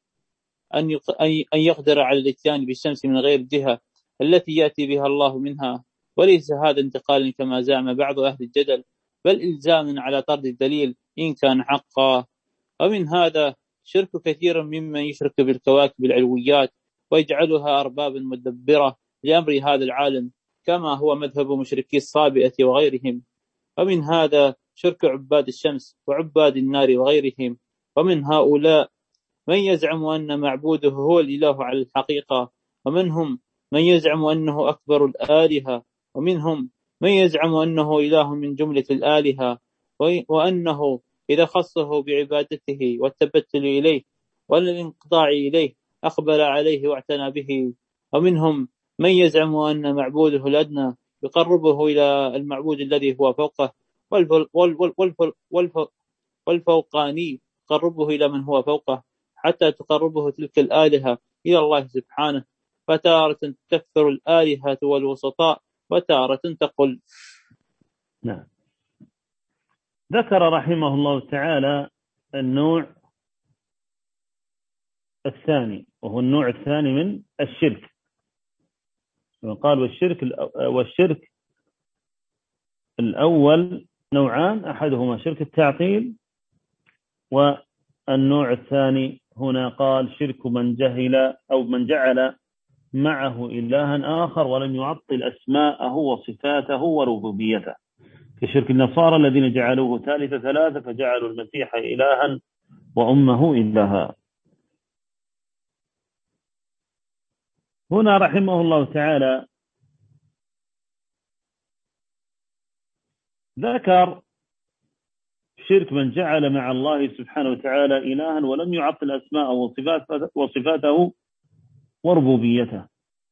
S2: أن يقدر على الاتيان بالشمس من غير الجهة التي يأتي بها الله منها، وليس هذا انتقالا كما زعم بعض أهل الجدل، بل إلزام على طرد الدليل إن كان حقا. ومن هذا شرك كثير ممن يشرك بالكواكب العلويات ويجعلها أربابا مدبرة لأمر هذا العالم، كما هو مذهب مشركي الصابئة وغيرهم. ومن هذا شرك عباد الشمس وعباد النار وغيرهم. ومن هؤلاء من يزعم أن معبوده هو الإله على الحقيقة، ومنهم من يزعم أنه أكبر الآلهة، ومنهم من يزعم أنه إله من جملة الآلهة، وأنه إذا خصه بعبادته والتبتل إليه والانقطاع إليه أقبل عليه واعتنى به. ومنهم من يزعم أن معبوده الأدنى يقربه إلى المعبود الذي هو فوقه، والفوقاني يقربه إلى من هو فوقه، حتى تقربه تلك الآلهة إلى الله سبحانه، فتارة تكثر الآلهة والوسطاء وتارة تقل.
S3: نعم. ذكر رحمه الله تعالى النوع الثاني، وهو النوع الثاني من الشرك. قال والشرك والشرك الأول نوعان، أحدهما شرك التعطيل، والنوع الثاني هنا قال شرك من جهل أو من جعل معه إلها آخر ولم يعطل أسماءه وصفاته وربوبيته، كشرك النصارى الذين جعلوه ثالث ثلاثة فجعلوا المسيح إلها وأمه إلها. هنا رحمه الله تعالى ذكر شرك من جعل مع الله سبحانه وتعالى إلها ولم يعطل أسماءه وصفاته وربوبيته.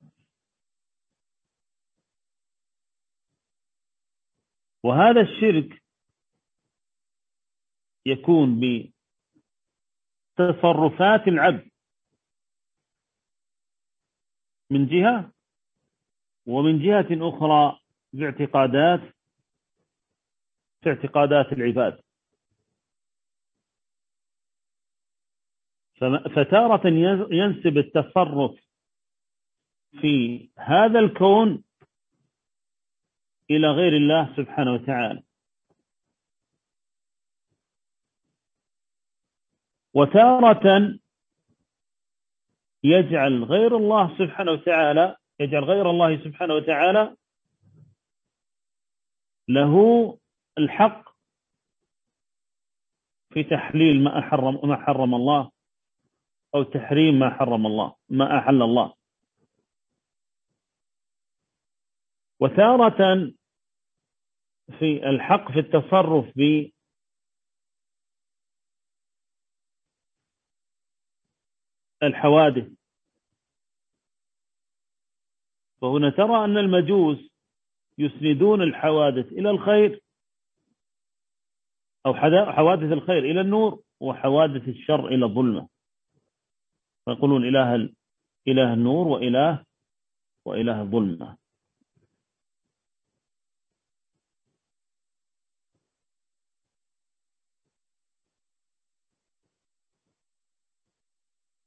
S3: وهذا الشرك يكون بتصرفات العبد من جهة، ومن جهة أخرى باعتقادات في اعتقادات العباد. فتارة ينسب التصرف في هذا الكون إلى غير الله سبحانه وتعالى، وتارة يجعل غير الله سبحانه وتعالى يجعل غير الله سبحانه وتعالى له الحق في تحليل ما حرم ما حرم الله، أو تحريم ما حرم الله ما أحل الله. وتارة في الحق في التصرف بالحوادث. فهنا ترى أن المجوس يسندون الحوادث إلى الخير، أو حوادث الخير إلى النور، وحوادث الشر إلى الظلمة، فيقولون إله إله النور وإله وإله الظلمة.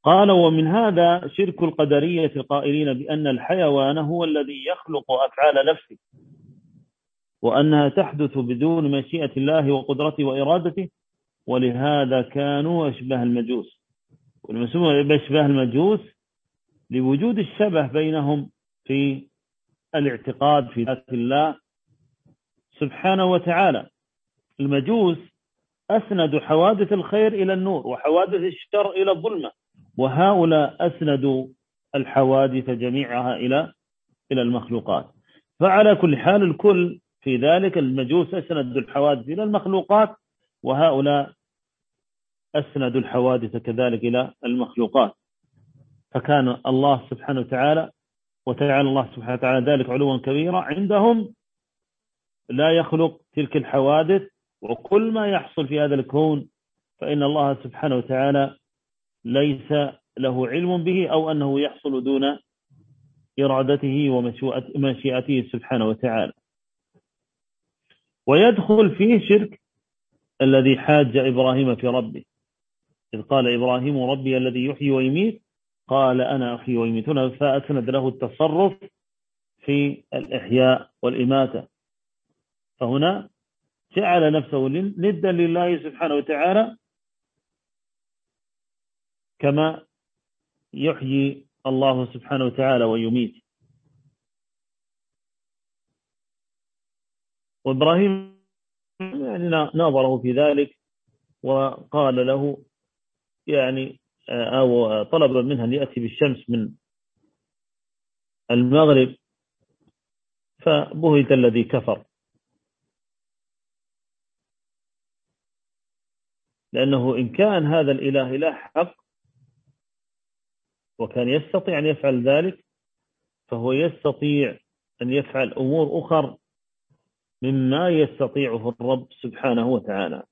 S3: قال ومن هذا شرك القدرية القائلين بأن الحيوان هو الذي يخلق أفعال نفسه، وأنها تحدث بدون مشيئة الله وقدرته وإرادته، ولهذا كانوا أشباه المجوس. والمسمى أشباه المجوس لوجود الشبه بينهم في الاعتقاد في ذات الله سبحانه وتعالى. المجوس أسندوا حوادث الخير إلى النور وحوادث الشر إلى الظلمة، وهؤلاء أسندوا الحوادث جميعها إلى إلى المخلوقات. فعلى كل حال الكل في ذلك، المجوس أسندوا الحوادث إلى المخلوقات، وهؤلاء أسندوا الحوادث كذلك إلى المخلوقات. فكان الله سبحانه وتعالى وتعالى الله سبحانه وتعالى ذلك علوا كبيرا، عندهم لا يخلق تلك الحوادث، وكل ما يحصل في هذا الكون فإن الله سبحانه وتعالى ليس له علم به، أو أنه يحصل دون إرادته ومشيئته سبحانه وتعالى. ويدخل فيه شرك الذي حاج إبراهيم في ربه، إذ قال إبراهيم ربي الذي يحيي ويميت، قال أنا أحيي ويميت، فأسند له التصرف في الإحياء والإماتة. فهنا جعل نفسه ندا لله سبحانه وتعالى، كما يحيي الله سبحانه وتعالى ويميت. وإبراهيم يعني ناظره في ذلك وقال له يعني أو طلب منها أن يأتي بالشمس من المغرب، فبهت الذي كفر، لأنه إن كان هذا الإله إله حق وكان يستطيع أن يفعل ذلك، فهو يستطيع أن يفعل أمور أخرى مما يستطيعه الرب سبحانه وتعالى.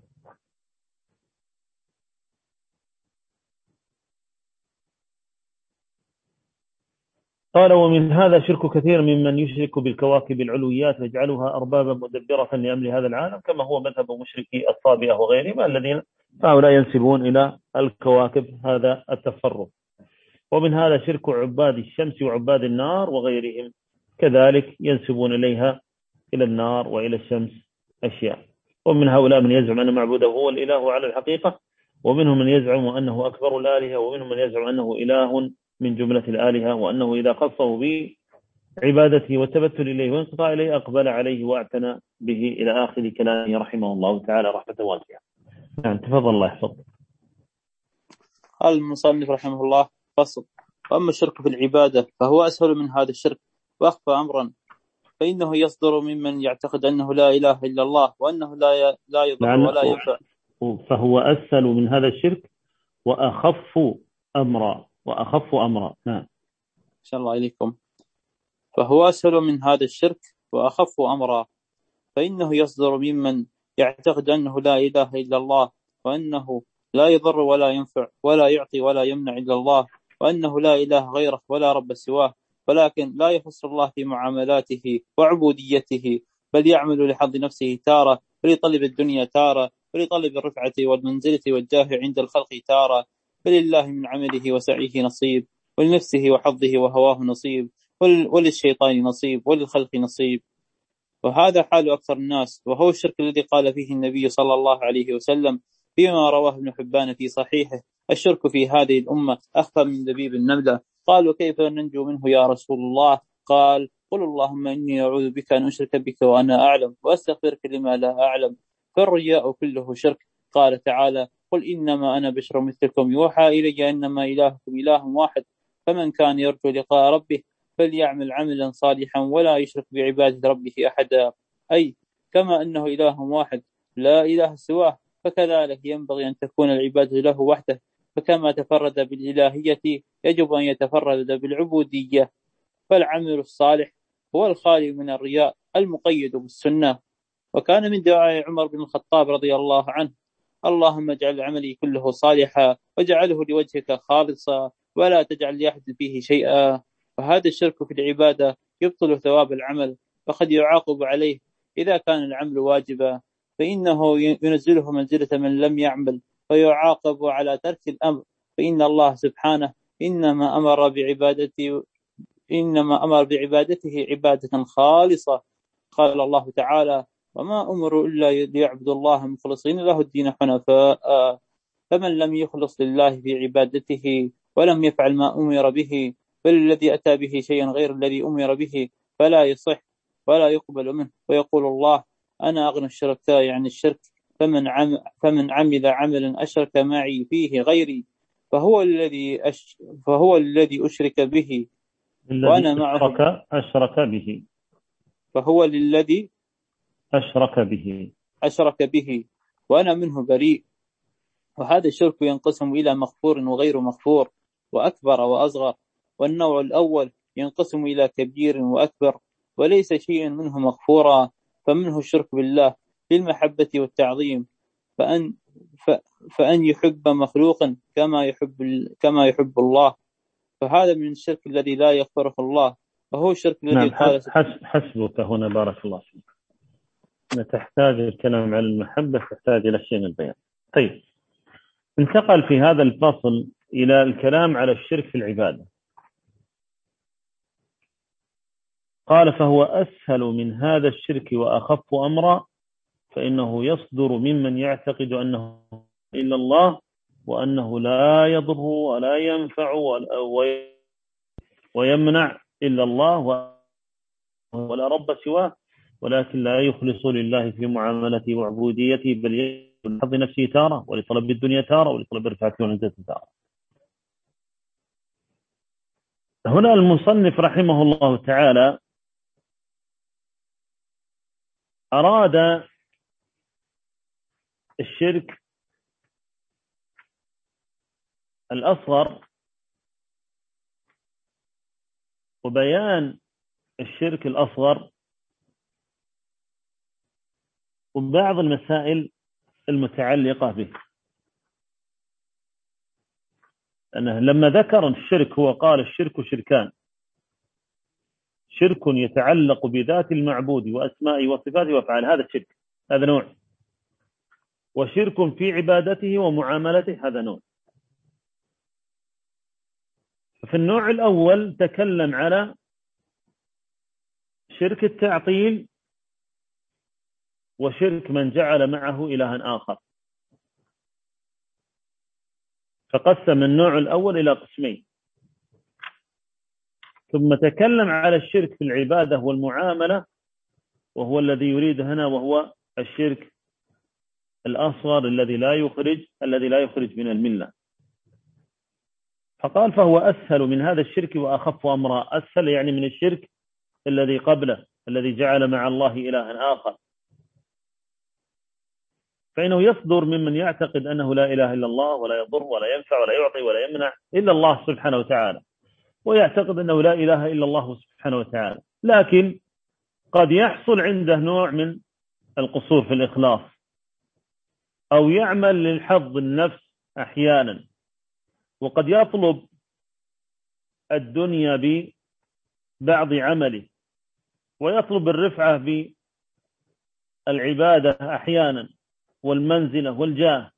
S3: قال ومن هذا شرك كثير ممن يشرك بالكواكب العلويات ويجعلها أربابا مدبرة لأمر هذا العالم، كما هو مذهب مشركي الصابئة وغيرهم الذين هؤلاء ينسبون إلى الكواكب هذا التصرف. ومن هذا شرك عباد الشمس وعباد النار وغيرهم، كذلك ينسبون إليها إلى النار وإلى الشمس أشياء. ومن هؤلاء من يزعم أن معبوده هو الإله على الحقيقة، ومنهم من يزعم أنه أكبر الآلهة، ومنهم من يزعم أنه إله من جملة الآلهة، وأنه إذا خصه بعبادته والتبتل إليه وانقطاع إليه أقبل عليه واعتنى به، إلى آخر كلامه رحمه الله تعالى رحمة واسعة. نعم تفضل الله يحفظك.
S2: قال المصنف رحمه الله: فصل. وأما الشرك في العبادة فهو أسهل من هذا الشرك وأخفى أمرا، فإنه يصدر ممن يعتقد أنه لا إله إلا الله، وأنه لا لا يضر ولا ينفع.
S3: فهو أسهل من هذا الشرك وأخف أمرا وأخف أمرا نعم
S2: إن شاء الله إليكم. فهو أسهل من هذا الشرك وأخف أمرا، فإنه يصدر ممن يعتقد أنه لا إله إلا الله، وأنه لا يضر ولا ينفع ولا يعطي ولا يمنع إلا الله، وأنه لا إله غيره ولا رب سواه، ولكن لا يخص الله في معاملاته وعبوديته، بل يعمل لحظ نفسه تارة، ولطلب الدنيا تارة، ولطلب الرفعة والمنزلة والجاه عند الخلق تارة، فلله من عمله وسعيه نصيب، ولنفسه وحظه وهواه نصيب، وللشيطان نصيب، وللخلق نصيب. وهذا حال أكثر الناس، وهو الشرك الذي قال فيه النبي صلى الله عليه وسلم فيما رواه ابن حبان في صحيحه: الشرك في هذه الأمة أخفى من دبيب النملة. قالوا: كيف ننجو منه يا رسول الله؟ قال: قل اللهم إني أعوذ بك أن أشرك بك وأنا أعلم، وأستغفرك لما لا أعلم، فالرياء كله شرك. قال تعالى: قل إنما أنا بشر مثلكم يوحى إلي أنما إلهكم إله واحد، فمن كان يرجو لقاء ربه فليعمل عملا صالحا ولا يشرك بعبادة ربه أحدا. أي كما أنه إله واحد لا إله سواه، فكذلك ينبغي أن تكون العبادة له وحده، فكما تفرد بالإلهية يجب أن يتفرد بالعبودية. فالعمل الصالح هو الخالي من الرياء المقيد بالسنة. وكان من دعاء عمر بن الخطاب رضي الله عنه: اللهم اجعل عملي كله صالحا واجعله لوجهك خالصا ولا تجعل لأحد فيه شيئا. وهذا الشرك في العبادة يبطل ثواب العمل، فقد يعاقب عليه إذا كان العمل واجبا، فإنه ينزله منزلة من لم يعمل، فيعاقب على ترك الأمر فإن الله سبحانه إنما أمر بعبادته إنما أمر بعبادته عبادة خالصة. قال الله تعالى: وما أمروا إلا ليعبدوا الله مخلصين له الدين حنفاء. فمن لم يخلص لله في عبادته ولم يفعل ما أمر به، بل الذي أتى به شيئا غير الذي أمر به، فلا يصح ولا يقبل منه. ويقول الله: أنا أغنى الشركاء عن الشرك، فمن عم فمن عمل عملا أشرك معي فيه غيري فهو الذي أش فهو الذي أشرك به وأنا معه
S3: أشرك أشرك به
S2: فهو للذي
S3: أشرك به
S2: أشرك به وأنا منه بريء. وهذا الشرك ينقسم إلى مغفور وغير مغفور، وأكبر وأصغر. والنوع الأول ينقسم إلى كبير وأكبر، وليس شيء منه مغفورا. فمنه الشرك بالله بالمحبة والتعظيم، فأن فأن يحب مخلوقا كما يحب كما يحب الله، فهذا من الشرك الذي لا يغفره الله، وهو الشرك الذي
S3: نعم.
S2: قال
S3: حسبك هنا، بارك الله فيك. تحتاج الكلام على المحبة، تحتاج إلى شيء من البيان. طيب، انتقل في هذا الفصل إلى الكلام على الشرك في العبادة. قال: فهو أسهل من هذا الشرك وأخف أمرا، فإنه يصدر ممن يعتقد أنه إلا الله، وأنه لا يضر ولا ينفع ويمنع إلا الله، ولا رب سواه، ولكن لا يخلص لله في معاملته وعبوديته، بل يجعل لحظ نفسه تارة، ولطلب الدنيا تارة، ولطلب الرفعة والعزة تارة. هنا المصنف رحمه الله تعالى أراد الشرك الأصغر وبيان الشرك الأصغر وبعض المسائل المتعلقة به. أنه لما ذكر الشرك هو قال: الشرك شركان: شرك يتعلق بذات المعبود وأسمائه وصفاته وأفعاله، هذا الشرك، هذا نوع. وشرك في عبادته ومعاملته، هذا نوع. في النوع الأول تكلم على شرك التعطيل وشرك من جعل معه إلها آخر، فقسم النوع الأول إلى قسمين. ثم تكلم على الشرك في العبادة والمعاملة، وهو الذي يريد هنا، وهو الشرك الأصغر الذي لا يخرج الذي لا يخرج من الملة. فقال: فهو أسهل من هذا الشرك وأخف أمرا. أسهل يعني من الشرك الذي قبله، الذي جعل مع الله إلها آخر، فإنه يصدر ممن يعتقد أنه لا إله إلا الله، ولا يضر ولا ينفع ولا يعطي ولا يمنع إلا الله سبحانه وتعالى، ويعتقد أنه لا إله إلا الله سبحانه وتعالى، لكن قد يحصل عنده نوع من القصور في الإخلاص، أو يعمل للحظ النفس أحيانا، وقد يطلب الدنيا ببعض عمله، ويطلب الرفعة بالعبادة أحيانا، والمنزلة والجاه.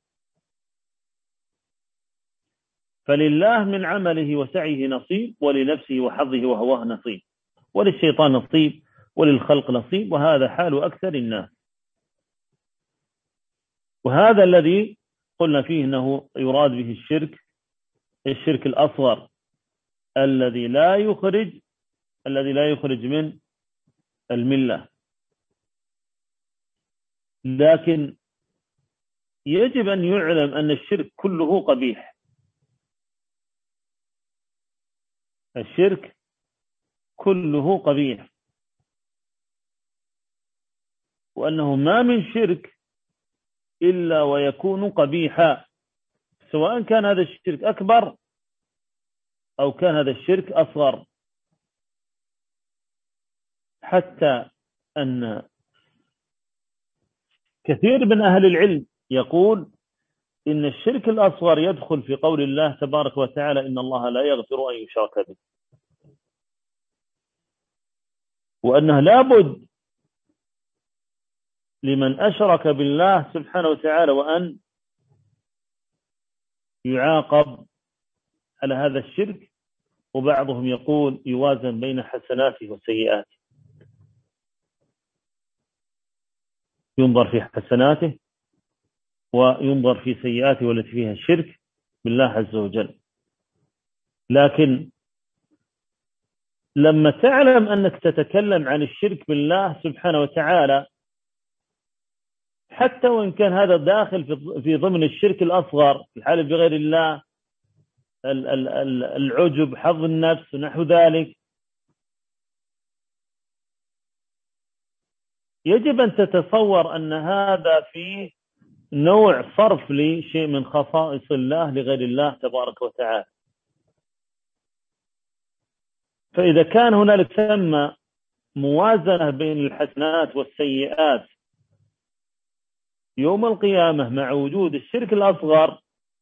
S3: فلله من عمله وسعيه نصيب، ولنفسه وحظه وهواه نصيب، وللشيطان نصيب، وللخلق نصيب، وهذا حال أكثر الناس. وهذا الذي قلنا فيه أنه يراد به الشرك الشرك الأصغر الذي لا يخرج الذي لا يخرج من الملة. لكن يجب أن يعلم أن الشرك كله قبيح. الشرك كله قبيح، وأنه ما من شرك إلا ويكون قبيحا، سواء كان هذا الشرك أكبر أو كان هذا الشرك أصغر. حتى أن كثير من أهل العلم يقول إن الشرك الأصغر يدخل في قول الله تبارك وتعالى: إن الله لا يغفر أن يشرك به، وأنه لابد لمن أشرك بالله سبحانه وتعالى وأن يعاقب على هذا الشرك، وبعضهم يقول يوازن بين حسناته وسيئاته، ينظر في حسناته وينظر في سيئاته والتي فيها الشرك بالله عز وجل. لكن لما تعلم أنك تتكلم عن الشرك بالله سبحانه وتعالى، حتى وإن كان هذا داخل في ضمن الشرك الأصغر، الحلف بغير الله، العجب، حظ النفس ونحو ذلك، يجب أن تتصور أن هذا فيه نوع صرف لشيء من خصائص الله لغير الله تبارك وتعالى. فإذا كان هنالك ثم موازنة بين الحسنات والسيئات يوم القيامة مع وجود الشرك الأصغر،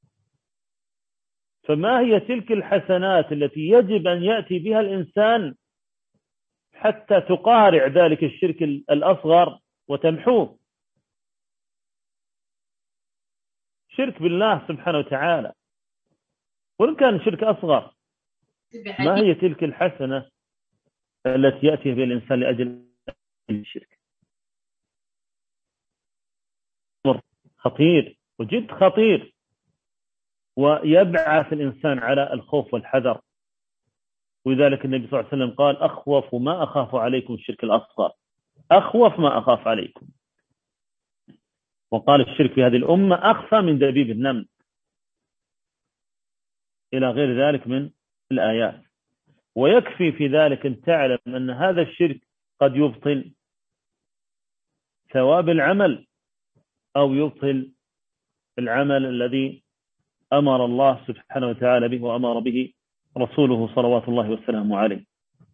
S3: فما هي تلك الحسنات التي يجب أن يأتي بها الإنسان حتى تقارع ذلك الشرك الأصغر وتمحوه؟ شرك بالله سبحانه وتعالى، وإن كان شرك أصغر، ما هي تلك الحسنة التي يأتي بها الإنسان لأجل الشرك؟ أمر خطير وجد خطير، ويبعث الإنسان على الخوف والحذر. ولذلك النبي صلى الله عليه وسلم قال: أخوف ما أخاف عليكم الشرك الأصغر، أخوف ما أخاف عليكم. وقال الشرك في هذه الأمة أخفى من دبيب النمل، إلى غير ذلك من الآيات. ويكفي في ذلك أن تعلم أن هذا الشرك قد يبطل ثواب العمل، أو يبطل العمل الذي أمر الله سبحانه وتعالى به وأمر به رسوله صلوات الله وسلامه عليه.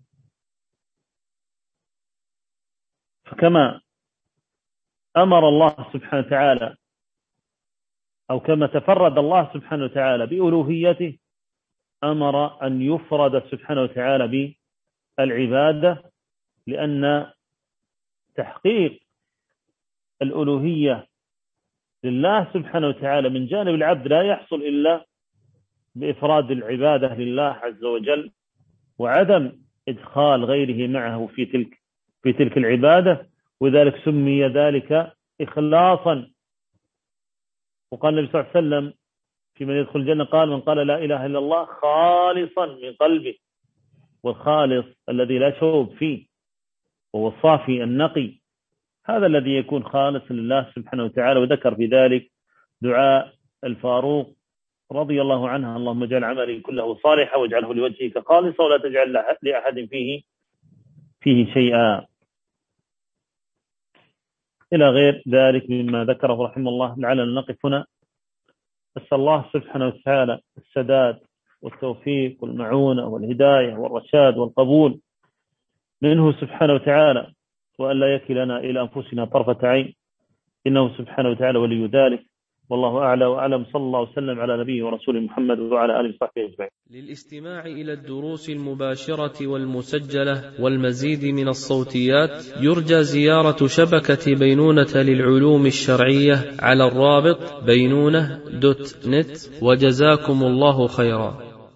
S3: فكما أمر الله سبحانه وتعالى، أو كما تفرد الله سبحانه وتعالى بألوهيته، أمر أن يفرد سبحانه وتعالى بالعبادة، لأن تحقيق الألوهية لله سبحانه وتعالى من جانب العبد لا يحصل إلا بإفراد العبادة لله عز وجل، وعدم إدخال غيره معه في تلك في تلك العبادة. وذلك سمي ذلك إخلاصا. وقال النبي صلى الله عليه وسلم في من يدخل الجنة قال: من قال لا إله إلا الله خالصا من قلبه. والخالص الذي لا شوب فيه، وهو الصافي النقي، هذا الذي يكون خالص لله سبحانه وتعالى. وذكر في ذلك دعاء الفاروق رضي الله عنه: اللهم اجعل عملي كله صالحا واجعله لوجهك خالصا ولا تجعل لأحد فيه فيه شيئا، إلى غير ذلك مما ذكره رحمه الله. لعلنا نقف هنا. أسأل الله سبحانه وتعالى السداد والتوفيق والمعونة والهداية والرشاد والقبول منه سبحانه وتعالى، وأن لا يكلنا إلى أنفسنا طرفة عين، إنه سبحانه وتعالى ولي ذلك. والله أعلى وأعلم. صلى الله وسلم على نبيه ورسوله محمد وعلى آله وصحبه أجمعين.
S1: للاستماع إلى الدروس المباشرة والمسجلة والمزيد من الصوتيات يرجى زيارة شبكة بينونة للعلوم الشرعية على الرابط بينونة دوت نت. وجزاكم الله خيرا.